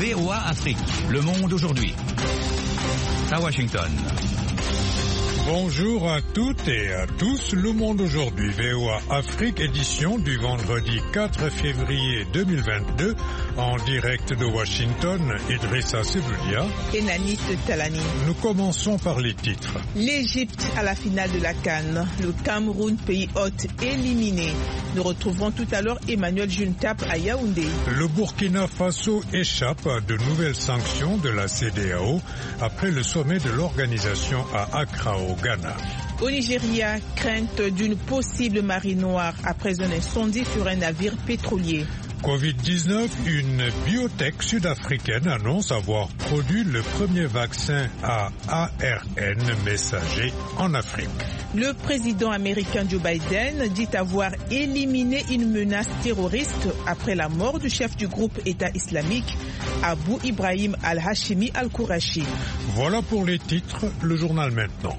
VOA Afrique, le monde aujourd'hui. À Washington. Bonjour à toutes et à tous, le monde aujourd'hui, VOA Afrique, édition du vendredi 4 février 2022, en direct de Washington, Idrissa Seboulia et Nanis Talani. Nous commençons par les titres. L'Égypte à la finale de la CAN, le Cameroun, pays hôte, éliminé. Nous retrouverons tout à l'heure Emmanuel Juntap à Yaoundé. Le Burkina Faso échappe à de nouvelles sanctions de la CEDEAO après le sommet de l'organisation à Accra au Ghana. Au Nigeria, crainte d'une possible marée noire après un incendie sur un navire pétrolier. Covid-19, une biotech sud-africaine annonce avoir produit le premier vaccin à ARN messager en Afrique. Le président américain Joe Biden dit avoir éliminé une menace terroriste après la mort du chef du groupe État islamique, Abu Ibrahim al-Hashimi al-Kourachi. Voilà pour les titres, le journal maintenant.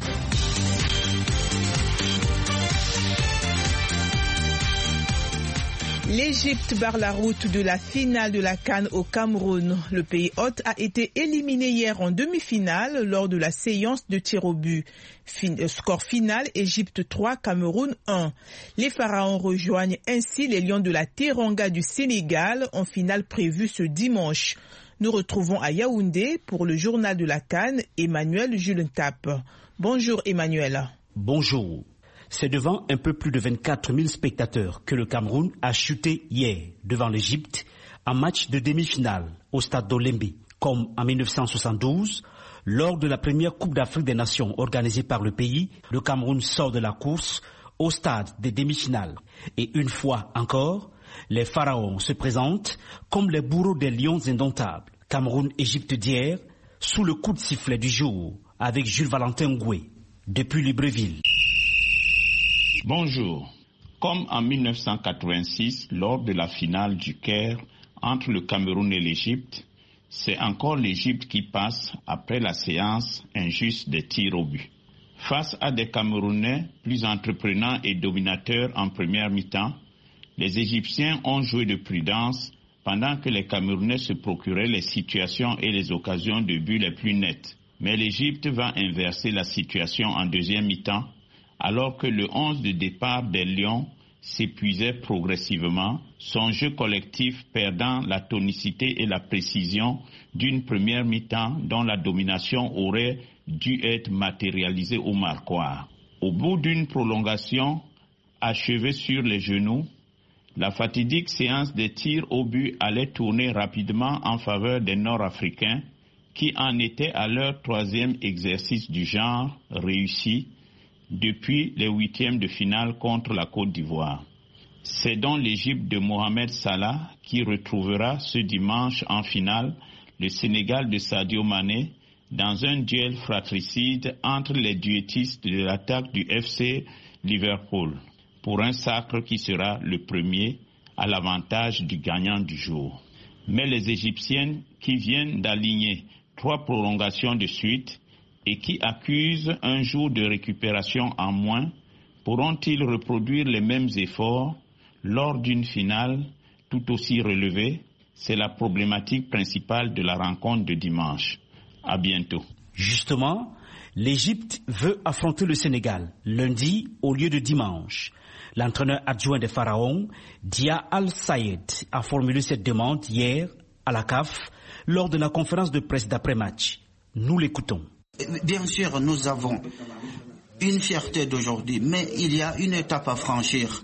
L'Égypte barre la route de la finale de la CAN au Cameroun. Le pays hôte a été éliminé hier en demi-finale lors de la séance de tir au but. Score final, Égypte 3, Cameroun 1. Les Pharaons rejoignent ainsi les Lions de la Teranga du Sénégal en finale prévue ce dimanche. Nous retrouvons à Yaoundé pour le journal de la CAN, Emmanuel Juntap. Bonjour Emmanuel. Bonjour. C'est devant un peu plus de 24 000 spectateurs que le Cameroun a chuté hier devant l'Égypte en match de demi-finale au stade d'Olembe. Comme en 1972, lors de la première Coupe d'Afrique des Nations organisée par le pays, le Cameroun sort de la course au stade des demi-finales. Et une fois encore, les Pharaons se présentent comme les bourreaux des lions indomptables. Cameroun-Égypte d'hier, sous le coup de sifflet du jour, avec Jules Valentin Ngoué, depuis Libreville. Bonjour. Comme en 1986, lors de la finale du Caire entre le Cameroun et l'Égypte, c'est encore l'Égypte qui passe après la séance injuste des tirs au but. Face à des Camerounais plus entreprenants et dominateurs en première mi-temps, les Égyptiens ont joué de prudence pendant que les Camerounais se procuraient les situations et les occasions de but les plus nettes. Mais l'Égypte va inverser la situation en deuxième mi-temps, alors que le 11 de départ des Lions s'épuisait progressivement, son jeu collectif perdant la tonicité et la précision d'une première mi-temps dont la domination aurait dû être matérialisée au marquoir. Au bout d'une prolongation achevée sur les genoux, la fatidique séance des tirs au but allait tourner rapidement en faveur des Nord-Africains qui en étaient à leur troisième exercice du genre réussi depuis les huitièmes de finale contre la Côte d'Ivoire. C'est donc l'Égypte de Mohamed Salah qui retrouvera ce dimanche en finale le Sénégal de Sadio Mané dans un duel fratricide entre les duettistes de l'attaque du FC Liverpool pour un sacre qui sera le premier à l'avantage du gagnant du jour. Mais les Égyptiennes qui viennent d'aligner 3 prolongations de suite et qui accusent un jour de récupération en moins, pourront-ils reproduire les mêmes efforts lors d'une finale tout aussi relevée? C'est la problématique principale de la rencontre de dimanche. À bientôt. Justement, l'Égypte veut affronter le Sénégal lundi au lieu de dimanche. L'entraîneur adjoint des Pharaons, Dia Al-Sayed, a formulé cette demande hier à la CAF lors de la conférence de presse d'après-match. Nous l'écoutons. Bien sûr, nous avons une fierté d'aujourd'hui, mais il y a une étape à franchir.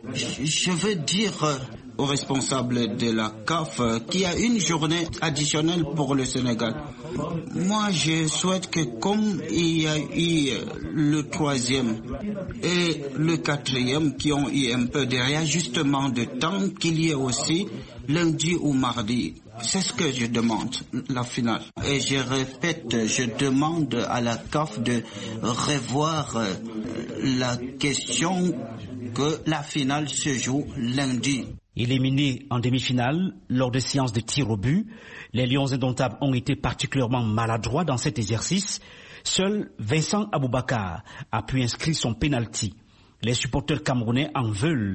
Je veux dire aux responsables de la CAF qu'il y a une journée additionnelle pour le Sénégal. Moi, je souhaite que comme il y a eu le 3e et le 4e qui ont eu un peu de réajustement de temps, qu'il y ait aussi lundi ou mardi. C'est ce que je demande, la finale. Et je répète, je demande à la CAF de revoir la question que la finale se joue lundi. Éliminés en demi-finale lors de séances de tir au but, les Lions indomptables ont été particulièrement maladroits dans cet exercice. Seul Vincent Aboubakar a pu inscrire son penalty. Les supporters camerounais en veulent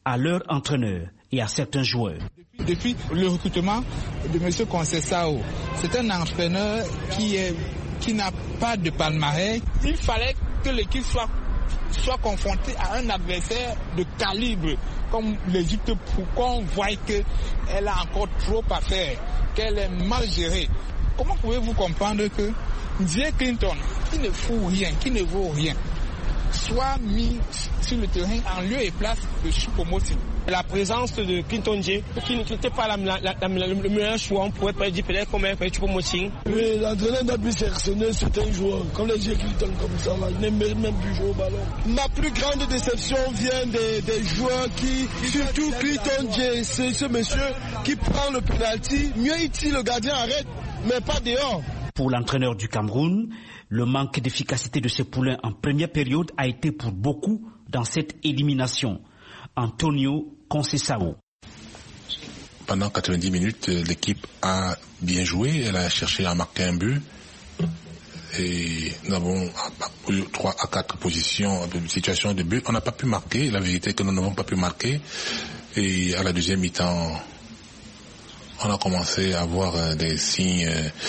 à leur entraîneur et à certains joueurs. Depuis le recrutement de M. Conceição, c'est un entraîneur qui n'a pas de palmarès. Il fallait que l'équipe soit confrontée à un adversaire de calibre comme l'Égypte pour qu'on voie qu'elle a encore trop à faire, qu'elle est mal gérée. Comment pouvez-vous comprendre que Dieu Clinton, qui ne fout rien, qui ne vaut rien, soit mis sur le terrain en lieu et place de Choupo-Moting? La présence de Clinton J, qui n'était pas le meilleur choix, on pourrait pas dire peut-être comme un Choupo-Moting. Oui, l'entraîneur n'a pu sélectionner certains joueurs, comme les J. Clinton comme ça, là, il ne mérite même plus jouer au ballon. Ma plus grande déception vient des joueurs qui, surtout Clinton J, c'est ce monsieur qui prend le penalty, mieux ici le gardien arrête, mais pas dehors. Pour l'entraîneur du Cameroun, le manque d'efficacité de ses poulains en première période a été pour beaucoup dans cette élimination. Antonio Conceição. Pendant 90 minutes, l'équipe a bien joué, elle a cherché à marquer un but. Et nous avons eu 3 à 4 situations de but. On n'a pas pu marquer, la vérité est que nous n'avons pas pu marquer. Et à la deuxième mi-temps, on a commencé à avoir des signes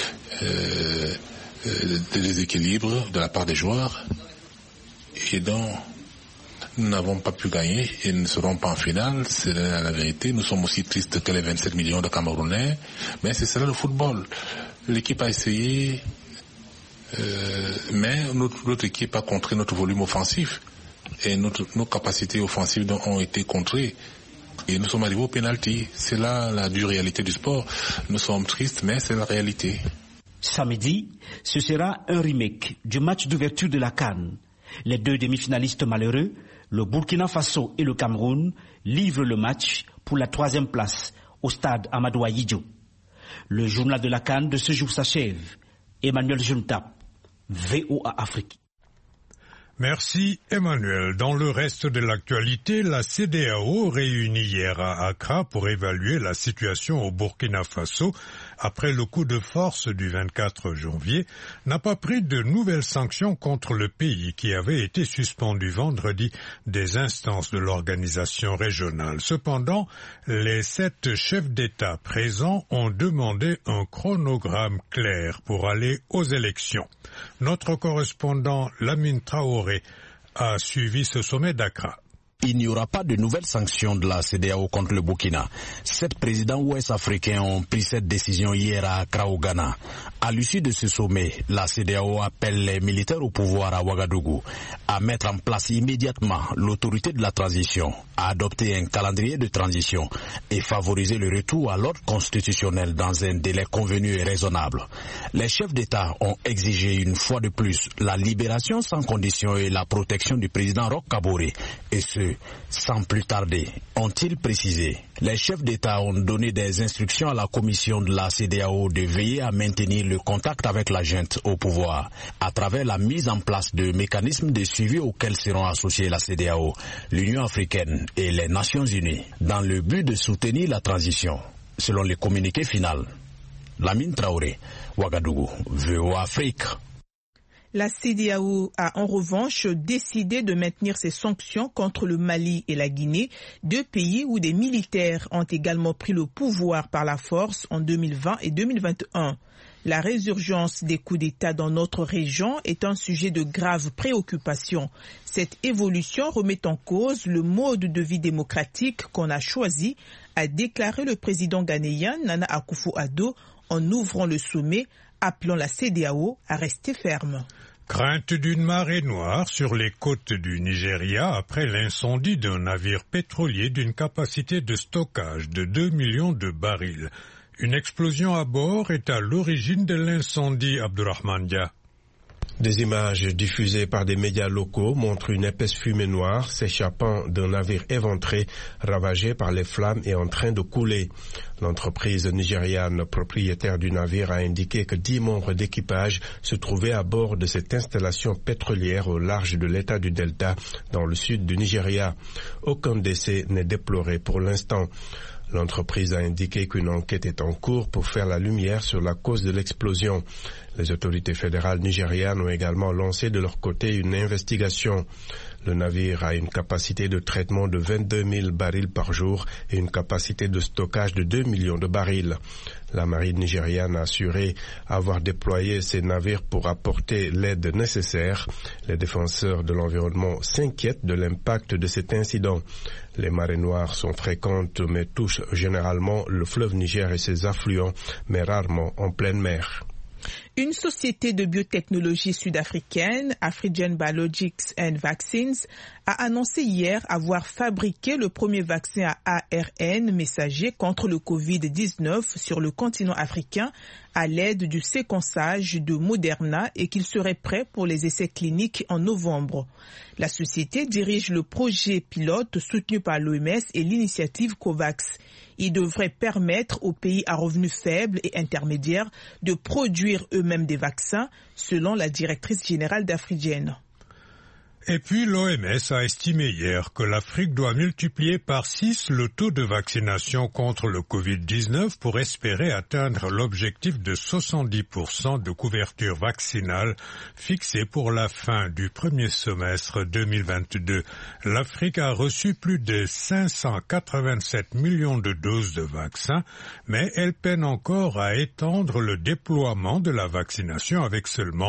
de déséquilibre de la part des joueurs. Et donc, nous n'avons pas pu gagner et nous ne serons pas en finale, c'est la vérité. Nous sommes aussi tristes que les 27 millions de Camerounais, mais c'est cela le football. L'équipe a essayé, mais notre équipe a contré notre volume offensif et nos capacités offensives ont été contrées. Et nous sommes arrivés au pénalty. C'est là la dure réalité du sport. Nous sommes tristes, mais c'est la réalité. Samedi, ce sera un remake du match d'ouverture de la CAN. Les 2 demi-finalistes malheureux, le Burkina Faso et le Cameroun, livrent le match pour la 3e place au stade Amadou Ahidjo. Le journal de la CAN de ce jour s'achève. Emmanuel Juntap, VOA Afrique. Merci Emmanuel. Dans le reste de l'actualité, la CEDEAO réunie hier à Accra pour évaluer la situation au Burkina Faso après le coup de force du 24 janvier, n'a pas pris de nouvelles sanctions contre le pays qui avait été suspendu vendredi des instances de l'organisation régionale. Cependant, les 7 chefs d'État présents ont demandé un chronogramme clair pour aller aux élections. Notre correspondant Lamine Traoré a suivi ce sommet d'Accra. Il n'y aura pas de nouvelles sanctions de la CEDEAO contre le Burkina. 7 présidents ouest-africains ont pris cette décision hier à Accra au Ghana. À l'issue de ce sommet, la CEDEAO appelle les militaires au pouvoir à Ouagadougou à mettre en place immédiatement l'autorité de la transition, à adopter un calendrier de transition et favoriser le retour à l'ordre constitutionnel dans un délai convenu et raisonnable. Les chefs d'État ont exigé une fois de plus la libération sans condition et la protection du président Roch Kaboré, et ce, sans plus tarder, ont-ils précisé. Les chefs d'État ont donné des instructions à la commission de la CEDEAO de veiller à maintenir le contact avec la junte au pouvoir à travers la mise en place de mécanismes de suivi auxquels seront associés la CEDEAO, l'Union africaine et les Nations unies dans le but de soutenir la transition, selon le communiqué final. Lamine Traoré, Ouagadougou, VOA Afrique. La CEDEAO a en revanche décidé de maintenir ses sanctions contre le Mali et la Guinée, 2 pays où des militaires ont également pris le pouvoir par la force en 2020 et 2021. La résurgence des coups d'État dans notre région est un sujet de grave préoccupation. Cette évolution remet en cause le mode de vie démocratique qu'on a choisi, a déclaré le président ghanéen Nana Akufo-Addo en ouvrant le sommet, appelant la CEDEAO à rester ferme. Crainte d'une marée noire sur les côtes du Nigeria après l'incendie d'un navire pétrolier d'une capacité de stockage de 2 millions de barils. Une explosion à bord est à l'origine de l'incendie, Abdourahmane Dia. Des images diffusées par des médias locaux montrent une épaisse fumée noire s'échappant d'un navire éventré, ravagé par les flammes et en train de couler. L'entreprise nigériane propriétaire du navire a indiqué que 10 membres d'équipage se trouvaient à bord de cette installation pétrolière au large de l'état du Delta, dans le sud du Nigeria. Aucun décès n'est déploré pour l'instant. L'entreprise a indiqué qu'une enquête est en cours pour faire la lumière sur la cause de l'explosion. Les autorités fédérales nigérianes ont également lancé de leur côté une investigation. Le navire a une capacité de traitement de 22 000 barils par jour et une capacité de stockage de 2 millions de barils. La marine nigériane a assuré avoir déployé ces navires pour apporter l'aide nécessaire. Les défenseurs de l'environnement s'inquiètent de l'impact de cet incident. Les marées noires sont fréquentes mais touchent généralement le fleuve Niger et ses affluents, mais rarement en pleine mer. Une société de biotechnologie sud-africaine, Afrigen Biologics and Vaccines, a annoncé hier avoir fabriqué le premier vaccin à ARN messager contre le Covid-19 sur le continent africain à l'aide du séquençage de Moderna et qu'il serait prêt pour les essais cliniques en novembre. La société dirige le projet pilote soutenu par l'OMS et l'initiative COVAX. Il devrait permettre aux pays à revenus faibles et intermédiaires de produire eux-mêmes des vaccins, selon la directrice générale d'Afrigen. Et puis l'OMS a estimé hier que l'Afrique doit multiplier par 6 le taux de vaccination contre le Covid-19 pour espérer atteindre l'objectif de 70% de couverture vaccinale fixé pour la fin du premier semestre 2022. L'Afrique a reçu plus de 587 millions de doses de vaccins, mais elle peine encore à étendre le déploiement de la vaccination avec seulement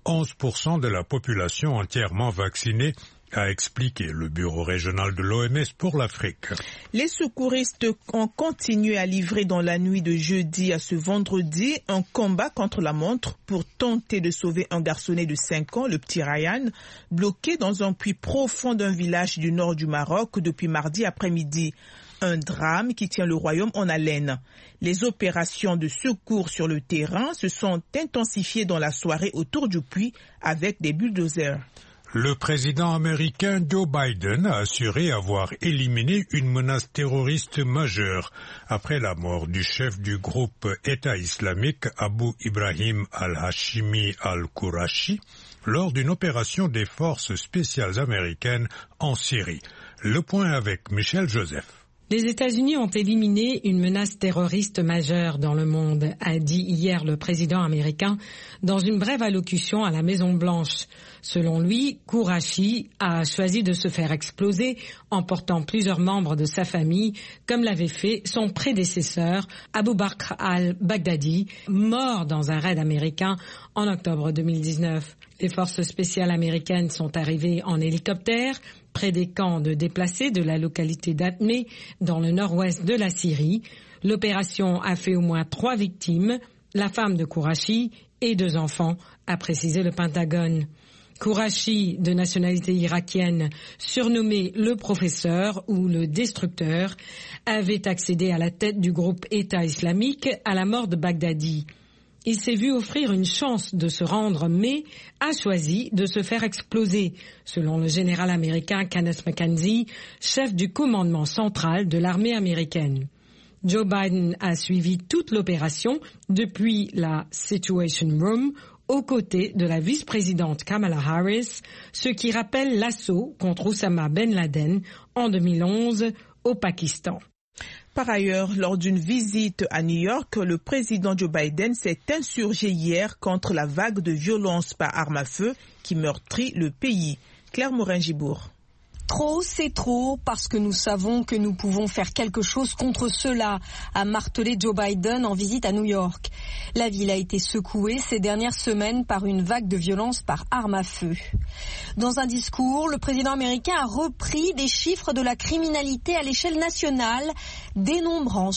11% de la population entièrement vaccinée, a expliqué le bureau régional de l'OMS pour l'Afrique. Les secouristes ont continué à livrer dans la nuit de jeudi à ce vendredi un combat contre la montre pour tenter de sauver un garçonnet de 5 ans, le petit Ryan, bloqué dans un puits profond d'un village du nord du Maroc depuis mardi après-midi. Un drame qui tient le royaume en haleine. Les opérations de secours sur le terrain se sont intensifiées dans la soirée autour du puits avec des bulldozers. Le président américain Joe Biden a assuré avoir éliminé une menace terroriste majeure après la mort du chef du groupe État islamique Abu Ibrahim al-Hashimi al-Qurashi lors d'une opération des forces spéciales américaines en Syrie. Le point avec Michel Joseph. Les États-Unis ont éliminé une menace terroriste majeure dans le monde, a dit hier le président américain dans une brève allocution à la Maison-Blanche. Selon lui, Qurashi a choisi de se faire exploser en portant plusieurs membres de sa famille, comme l'avait fait son prédécesseur Abu Bakr al-Baghdadi, mort dans un raid américain en octobre 2019. Les forces spéciales américaines sont arrivées en hélicoptère près des camps de déplacés de la localité d'Atmé, dans le nord-ouest de la Syrie. L'opération a fait au moins 3 victimes, la femme de Qurashi et 2 enfants, a précisé le Pentagone. Qurashi, de nationalité irakienne, surnommé le professeur ou le destructeur, avait accédé à la tête du groupe État islamique à la mort de Baghdadi. Il s'est vu offrir une chance de se rendre, mais a choisi de se faire exploser, selon le général américain Kenneth McKenzie, chef du commandement central de l'armée américaine. Joe Biden a suivi toute l'opération depuis la Situation Room, aux côtés de la vice-présidente Kamala Harris, ce qui rappelle l'assaut contre Oussama Ben Laden en 2011 au Pakistan. Par ailleurs, lors d'une visite à New York, le président Joe Biden s'est insurgé hier contre la vague de violence par arme à feu qui meurtrit le pays. Claire Morin-Gibourg. Trop, c'est trop, parce que nous savons que nous pouvons faire quelque chose contre cela, a martelé Joe Biden en visite à New York. La ville a été secouée ces dernières semaines par une vague de violence par arme à feu. Dans un discours, le président américain a repris des chiffres de la criminalité à l'échelle nationale, dénombrant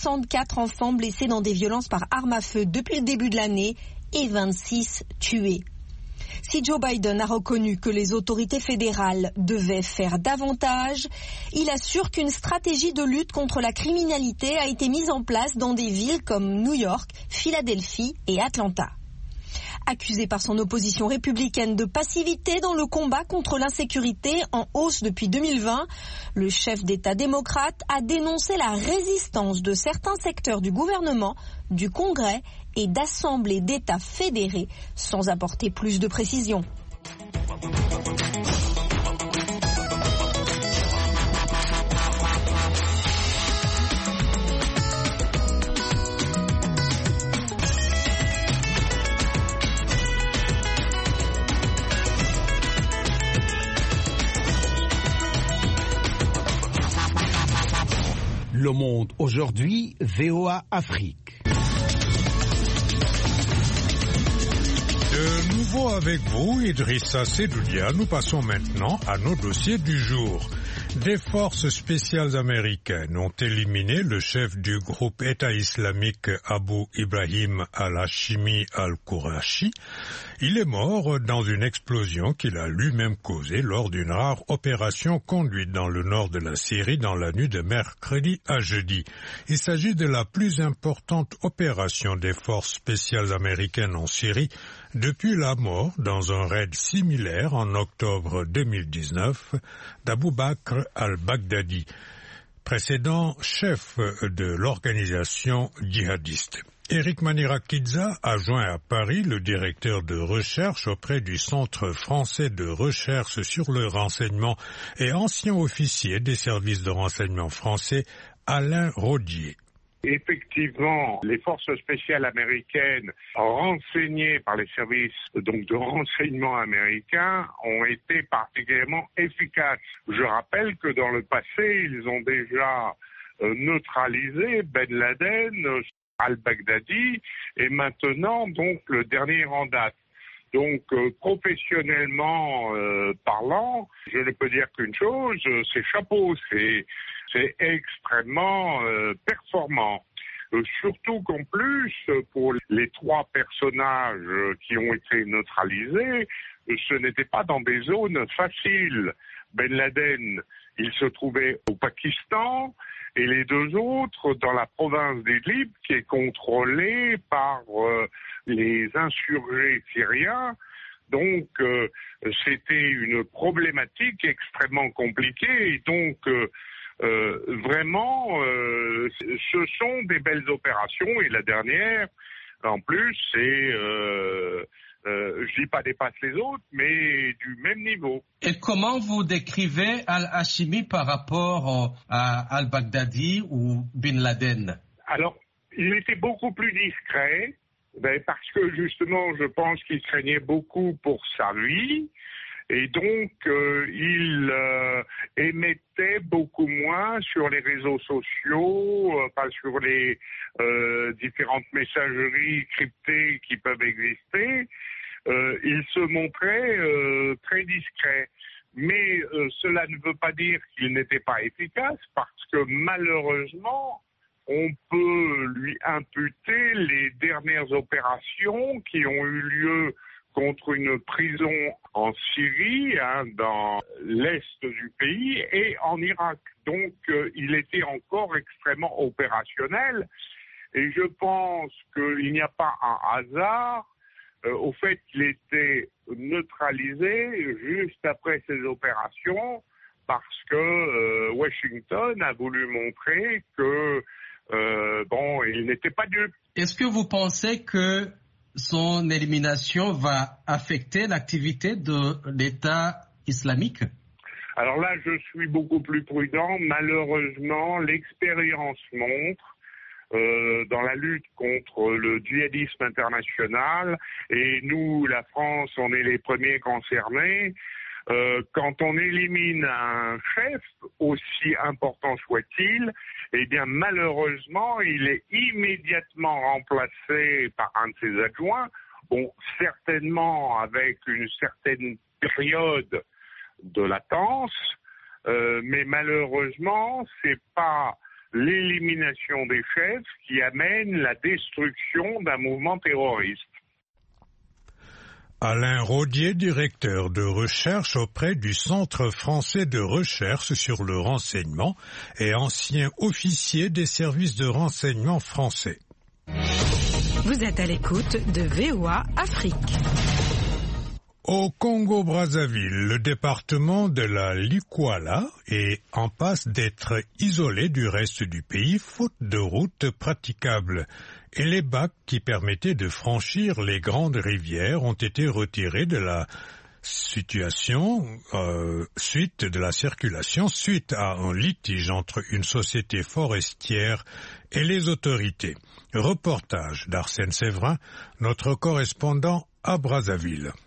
64 enfants blessés dans des violences par arme à feu depuis le début de l'année et 26 tués. Si Joe Biden a reconnu que les autorités fédérales devaient faire davantage, il assure qu'une stratégie de lutte contre la criminalité a été mise en place dans des villes comme New York, Philadelphie et Atlanta. Accusé par son opposition républicaine de passivité dans le combat contre l'insécurité en hausse depuis 2020, le chef d'État démocrate a dénoncé la résistance de certains secteurs du gouvernement, du Congrès et d'assemblées d'États fédérés, sans apporter plus de précisions. Le Monde aujourd'hui, VOA Afrique. De nouveau avec vous, Idrissa Sedoudia, nous passons maintenant à nos dossiers du jour. Des forces spéciales américaines ont éliminé le chef du groupe État islamique Abu Ibrahim al-Hashimi al-Qurashi. Il est mort dans une explosion qu'il a lui-même causée lors d'une rare opération conduite dans le nord de la Syrie dans la nuit de mercredi à jeudi. Il s'agit de la plus importante opération des forces spéciales américaines en Syrie depuis la mort dans un raid similaire en octobre 2019 d'Abou Bakr al-Baghdadi, précédent chef de l'organisation djihadiste. Éric Manirakidza a joint à Paris le directeur de recherche auprès du Centre français de recherche sur le renseignement et ancien officier des services de renseignement français, Alain Rodier. Effectivement, les forces spéciales américaines renseignées par les services de renseignement américains ont été particulièrement efficaces. Je rappelle que dans le passé, ils ont déjà neutralisé Ben Laden, al-Baghdadi et maintenant donc le dernier en date. Donc professionnellement parlant, je ne peux dire qu'une chose, c'est chapeau, c'est extrêmement performant. Surtout qu'en plus, pour les 3 personnages qui ont été neutralisés, ce n'était pas dans des zones faciles. Ben Laden, il se trouvait au Pakistan, et les 2 autres dans la province d'Idlib, qui est contrôlée par les insurgés syriens. Donc, c'était une problématique extrêmement compliquée, et donc vraiment, ce sont des belles opérations, et la dernière, en plus, c'est, je dis pas dépasse les autres, mais du même niveau. Et comment vous décrivez al-Hashimi par rapport à al-Baghdadi ou Bin Laden? Alors, il était beaucoup plus discret, parce que justement, je pense qu'il craignait beaucoup pour sa vie. Et donc, il émettait beaucoup moins sur les réseaux sociaux, pas sur les différentes messageries cryptées qui peuvent exister. Il se montrait très discret. Mais cela ne veut pas dire qu'il n'était pas efficace, parce que malheureusement, on peut lui imputer les dernières opérations qui ont eu lieu contre une prison en Syrie, dans l'est du pays, et en Irak. Donc, il était encore extrêmement opérationnel. Et je pense qu'il n'y a pas un hasard au fait qu'il était neutralisé juste après ces opérations, parce que Washington a voulu montrer que, il n'était pas dupe. Est-ce que vous pensez que son élimination va affecter l'activité de l'État islamique? Alors là, je suis beaucoup plus prudent. Malheureusement, l'expérience montre dans la lutte contre le djihadisme international, et nous, la France, on est les premiers concernés. Quand on élimine un chef, aussi important soit-il, eh bien malheureusement, il est immédiatement remplacé par un de ses adjoints, certainement avec une certaine période de latence, mais malheureusement, c'est pas l'élimination des chefs qui amène la destruction d'un mouvement terroriste. Alain Rodier, directeur de recherche auprès du Centre français de recherche sur le renseignement et ancien officier des services de renseignement français. Vous êtes à l'écoute de VOA Afrique. Au Congo-Brazzaville, le département de la Likwala est en passe d'être isolé du reste du pays faute de routes praticables. Et les bacs qui permettaient de franchir les grandes rivières ont été retirés de la circulation suite à un litige entre une société forestière et les autorités. Reportage d'Arsène Séverin, notre correspondant à Brazzaville.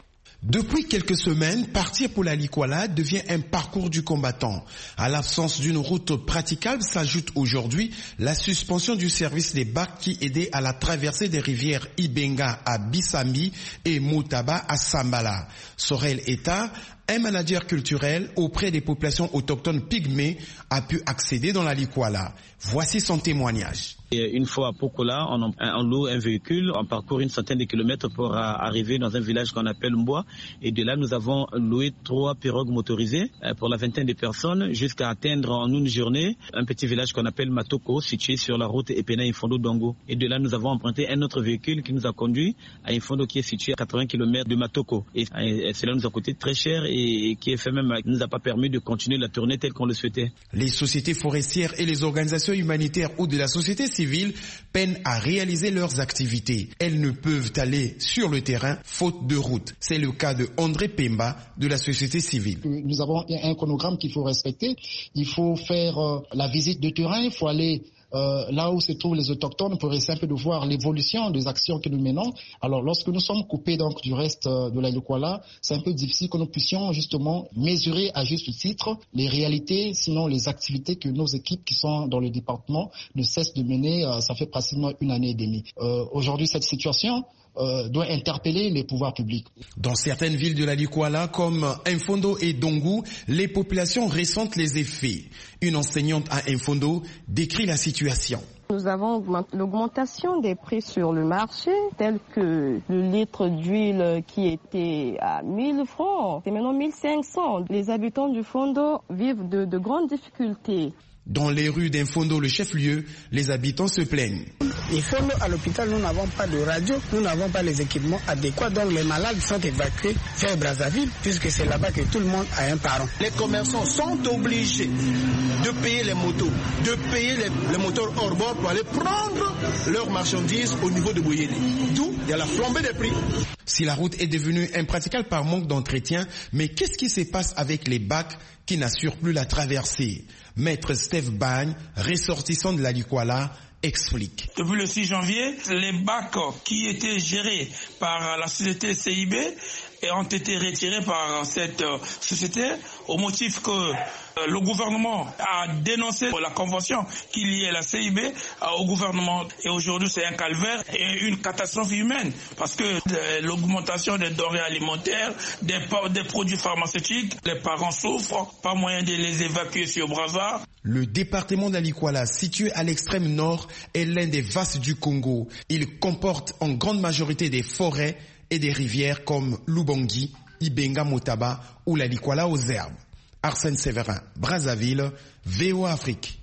Depuis quelques semaines, partir pour la Likwala devient un parcours du combattant. À l'absence d'une route praticable s'ajoute aujourd'hui la suspension du service des bacs qui aidait à la traversée des rivières Ibenga à Bissambi et Moutaba à Sambala. Sorel Eta, un manager culturel auprès des populations autochtones pygmées, a pu accéder dans la Likwala. Voici son témoignage. Une fois à Pokola, on loue un véhicule, on parcourt une centaine de kilomètres pour arriver dans un village qu'on appelle Mboa. Et de là, nous avons loué 3 pirogues motorisées pour la vingtaine de personnes jusqu'à atteindre en une journée un petit village qu'on appelle Matoko, situé sur la route Epena-Infondo-Dongo. Et de là, nous avons emprunté un autre véhicule qui nous a conduit à Infondo qui est situé à 80 km de Matoko. Et cela nous a coûté très cher et qui ne nous a pas permis de continuer la tournée telle qu'on le souhaitait. Les sociétés forestières et les organisations humanitaires ou de la société civile peinent à réaliser leurs activités. Elles ne peuvent aller sur le terrain faute de route. C'est le cas de André Pemba de la société civile. Nous avons un chronogramme qu'il faut respecter. Il faut faire la visite de terrain, il faut aller là où se trouvent les autochtones pour essayer un peu de voir l'évolution des actions que nous menons. Alors lorsque nous sommes coupés donc du reste de la Likwala, c'est un peu difficile que nous puissions justement mesurer à juste titre les réalités, sinon les activités que nos équipes qui sont dans le département ne cessent de mener. Ça fait pratiquement 1 année et demie. Aujourd'hui, cette situation doit interpeller les pouvoirs publics. Dans certaines villes de la Likwala, comme Infondo et Dongu, les populations ressentent les effets. Une enseignante à Infondo décrit la situation. Nous avons l'augmentation des prix sur le marché, tel que le litre d'huile qui était à 1000 francs, c'est maintenant 1500. Les habitants du Fondo vivent de grandes difficultés. Dans les rues d'Infondo, le chef-lieu, les habitants se plaignent. Il faut à l'hôpital, nous n'avons pas de radio, nous n'avons pas les équipements adéquats, donc les malades sont évacués vers Brazzaville, puisque c'est là-bas que tout le monde a un parent. Les commerçants sont obligés de payer les motos, de payer les moteurs hors bord pour aller prendre leurs marchandises au niveau de Bouyeli. D'où il y a la flambée des prix. Si la route est devenue impraticable par manque d'entretien, mais qu'est-ce qui se passe avec les bacs qui n'assurent plus la traversée? Maître Steve Bagne, ressortissant de la Likwala, explique. Depuis le 6 janvier, les bacs qui étaient gérés par la société CIB ont été retirés par cette société au motif que le gouvernement a dénoncé la convention qui liait la CIB au gouvernement. Et aujourd'hui, c'est un calvaire et une catastrophe humaine parce que l'augmentation des denrées alimentaires, des produits pharmaceutiques, les parents souffrent, pas moyen de les évacuer sur Brazza. Le département de la Likwala, situé à l'extrême nord, est l'un des vastes du Congo. Il comporte en grande majorité des forêts et des rivières comme Lubongi, Ibenga Moutaba ou la Likwala aux herbes. Arsène Séverin, Brazzaville, VOA Afrique.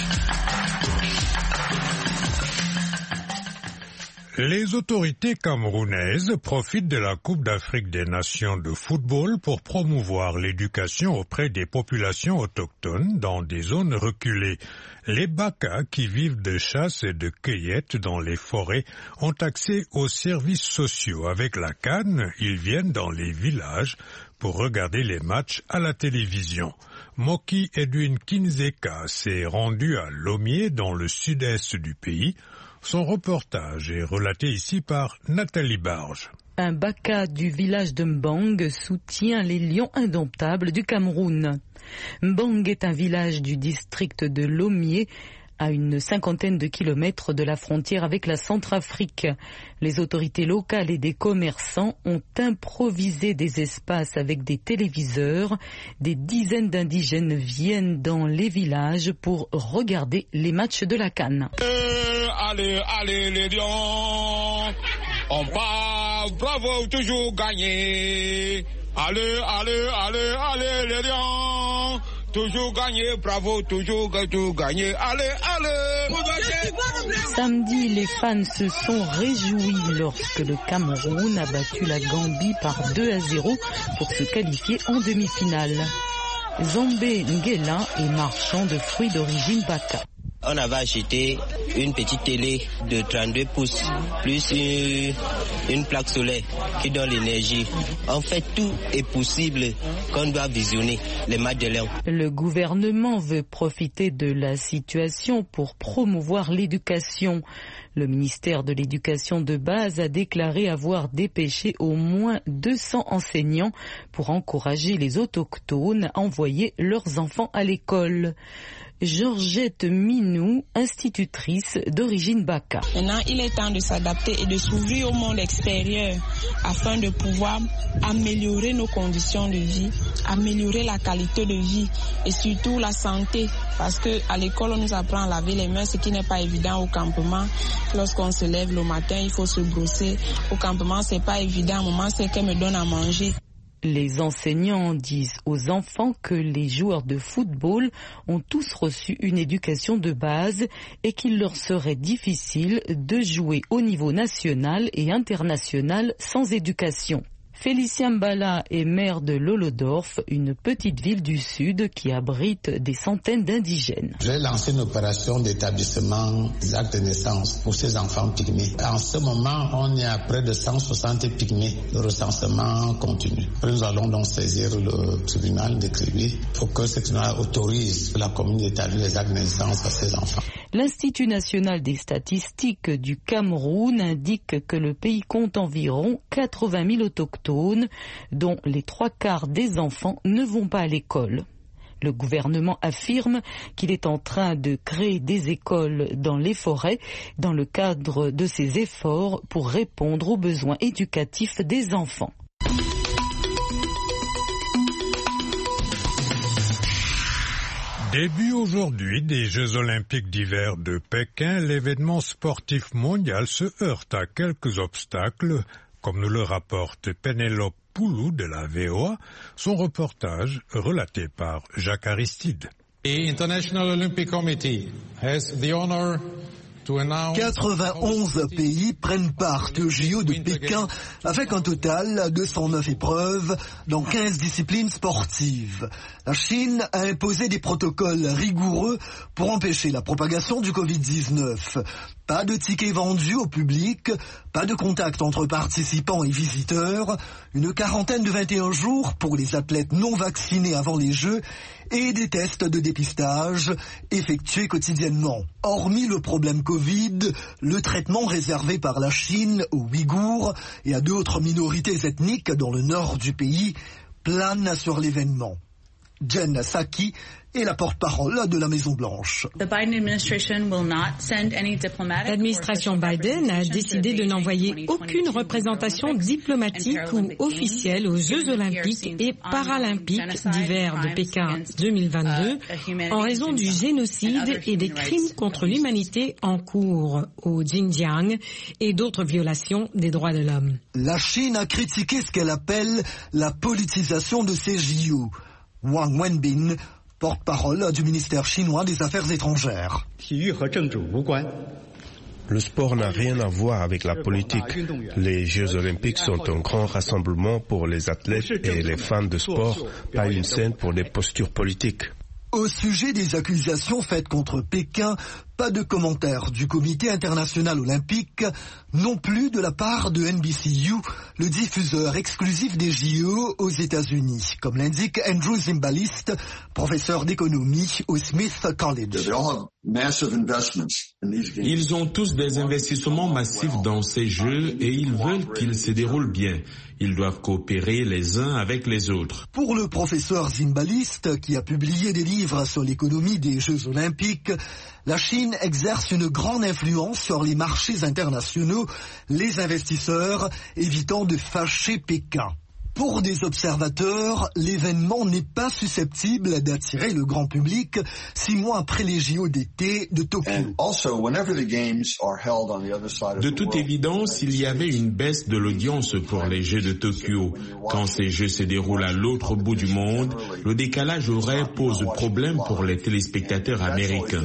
Les autorités camerounaises profitent de la Coupe d'Afrique des Nations de football pour promouvoir l'éducation auprès des populations autochtones dans des zones reculées. Les Baka qui vivent de chasse et de cueillette dans les forêts ont accès aux services sociaux. Avec la CAN, ils viennent dans les villages pour regarder les matchs à la télévision. Moki Edwin Kinzeka s'est rendu à Lomé dans le sud-est du pays. Son reportage est relaté ici par Nathalie Barge. Un Baka du village de Mbang soutient les lions indomptables du Cameroun. Mbang est un village du district de Lomé, à une 50aine de kilomètres de la frontière avec la Centrafrique. Les autorités locales et des commerçants ont improvisé des espaces avec des téléviseurs. Des dizaines d'indigènes viennent dans les villages pour regarder les matchs de la CAN. Allez, allez les lions, on part, bravo, toujours gagner. Allez, allez, allez, allez les lions. Toujours gagner, bravo, toujours gagner, allez, allez. Samedi, les fans se sont réjouis lorsque le Cameroun a battu la Gambie par 2-0 pour se qualifier en demi-finale. Zombe Ngela est marchand de fruits d'origine Baka. On avait acheté une petite télé de 32 pouces, plus une plaque solaire qui donne l'énergie. En fait, tout est possible qu'on doit visionner les matchs de Léon. Le gouvernement veut profiter de la situation pour promouvoir l'éducation. Le ministère de l'Éducation de base a déclaré avoir dépêché au moins 200 enseignants pour encourager les autochtones à envoyer leurs enfants à l'école. Georgette Minou, institutrice d'origine Baka. Maintenant, il est temps de s'adapter et de s'ouvrir au monde extérieur afin de pouvoir améliorer nos conditions de vie, améliorer la qualité de vie et surtout la santé. Parce qu'à l'école, on nous apprend à laver les mains, ce qui n'est pas évident au campement. Lorsqu'on se lève le matin, il faut se brosser. Au campement, c'est pas évident. Maman, c'est qu'elle me donne à manger. Les enseignants disent aux enfants que les joueurs de football ont tous reçu une éducation de base et qu'il leur serait difficile de jouer au niveau national et international sans éducation. Félicien Mbala est maire de Lolodorf, une petite ville du sud qui abrite des centaines d'indigènes. J'ai lancé une opération d'établissement des actes de naissance pour ces enfants pygmées. En ce moment, on est à près de 160 pygmées. Le recensement continue. Nous allons donc saisir le tribunal de Kribi pour que ce tribunal autorise la commune d'établir les actes de naissance à ces enfants. L'Institut national des statistiques du Cameroun indique que le pays compte environ 80 000 autochtones, dont les 3/4 des enfants ne vont pas à l'école. Le gouvernement affirme qu'il est en train de créer des écoles dans les forêts dans le cadre de ses efforts pour répondre aux besoins éducatifs des enfants. Début aujourd'hui des Jeux Olympiques d'hiver de Pékin, l'événement sportif mondial se heurte à quelques obstacles, comme nous le rapporte Pénélope Poulou de la VOA, son reportage relaté par Jacques Aristide. The International Olympic Committee has the honor 91 pays prennent part au JO de Pékin avec un total de 109 épreuves dans 15 disciplines sportives. La Chine a imposé des protocoles rigoureux pour empêcher la propagation du Covid-19. Pas de tickets vendus au public, pas de contact entre participants et visiteurs, une quarantaine de 21 jours pour les athlètes non vaccinés avant les Jeux et des tests de dépistage effectués quotidiennement. Hormis le problème Covid, le traitement réservé par la Chine aux Ouïghours et à d'autres minorités ethniques dans le nord du pays plane sur l'événement. Jen Psaki est la porte-parole de la Maison-Blanche. L'administration Biden a décidé de n'envoyer aucune représentation diplomatique ou officielle aux Jeux olympiques et paralympiques d'hiver de Pékin 2022 en raison du génocide et des crimes contre l'humanité en cours au Xinjiang et d'autres violations des droits de l'homme. La Chine a critiqué ce qu'elle appelle la politisation de ces JO. Wang Wenbin, porte-parole du ministère chinois des Affaires étrangères. Le sport n'a rien à voir avec la politique. Les Jeux olympiques sont un grand rassemblement pour les athlètes et les fans de sport, pas une scène pour des postures politiques. Au sujet des accusations faites contre Pékin, pas de commentaire du Comité international olympique, non plus de la part de NBCU, le diffuseur exclusif des JO aux États-Unis, comme l'indique Andrew Zimbalist, professeur d'économie au Smith College. Ils ont tous des investissements massifs dans ces Jeux et ils veulent qu'ils se déroulent bien. Ils doivent coopérer les uns avec les autres. Pour le professeur Zimbalist, qui a publié des livres sur l'économie des Jeux olympiques, la Chine exerce une grande influence sur les marchés internationaux, les investisseurs évitant de fâcher Pékin. Pour des observateurs, l'événement n'est pas susceptible d'attirer le grand public 6 mois après les JO d'été de Tokyo. De toute évidence, il y avait une baisse de l'audience pour les Jeux de Tokyo. Quand ces Jeux se déroulent à l'autre bout du monde, le décalage horaire pose problème pour les téléspectateurs américains.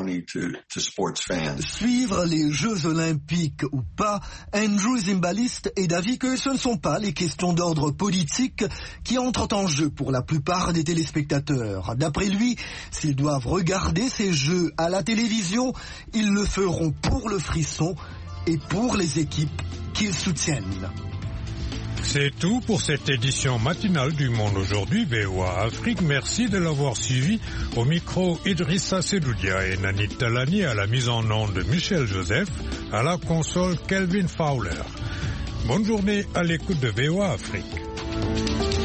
Suivre les Jeux olympiques ou pas, Andrew Zimbalist est d'avis que ce ne sont pas les questions d'ordre politique politiques qui entrent en jeu pour la plupart des téléspectateurs. D'après lui, s'ils doivent regarder ces jeux à la télévision, ils le feront pour le frisson et pour les équipes qu'ils soutiennent. C'est tout pour cette édition matinale du Monde aujourd'hui, VOA Afrique. Merci de l'avoir suivi. Au micro, Idrissa Sedoudia et Nanit Talani, à la mise en onde de Michel Joseph, à la console Kelvin Fowler. Bonne journée à l'écoute de VOA Afrique.